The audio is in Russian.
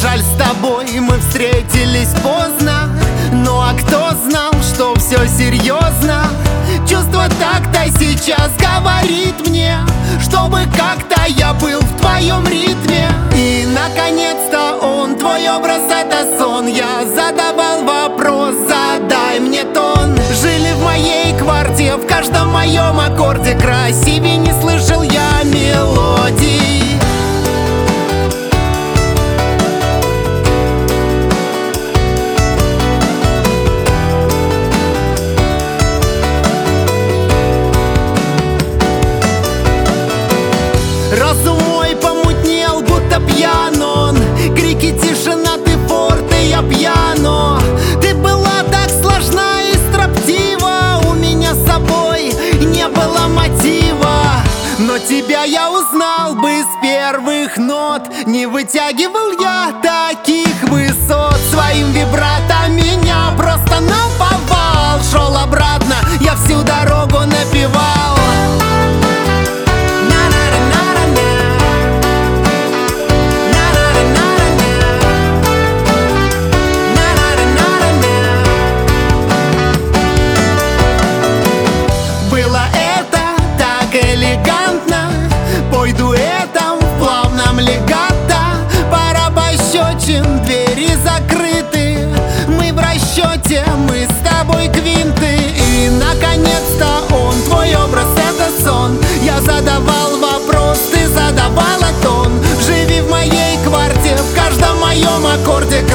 жаль, с тобой мы встретились поздно. Ну а кто знал, что все серьезно? Чувство так-то сейчас говорит мне, чтобы как-то я был в твоем ритме. И наконец-то он, твой образ — это сон. Я задавал вопрос, задай мне тон. Жили в моей квартире, в каждом моем аккорде красивее не слышал я мелодий. Разум мой помутнел, будто пьян он. Крики, тишина, ты форте, я пьяно. Ты была так сложна и строптива, у меня с собой не было мотива. Но тебя я узнал бы с первых нот. Не вытягивал я таких высот. Своим вибрато меня просто наповал. Шел обратно, я всю дорогу напевал. Было это так элегантно, пой дуэтом в плавном легато. Пора пощечин, двери закрыты, мы в расчете, мы с тобой квинты. И наконец-то он, твой образ — это сон. Я задавал вопрос, ты задавала тон. Живи в моей квартире, в каждом моем аккорде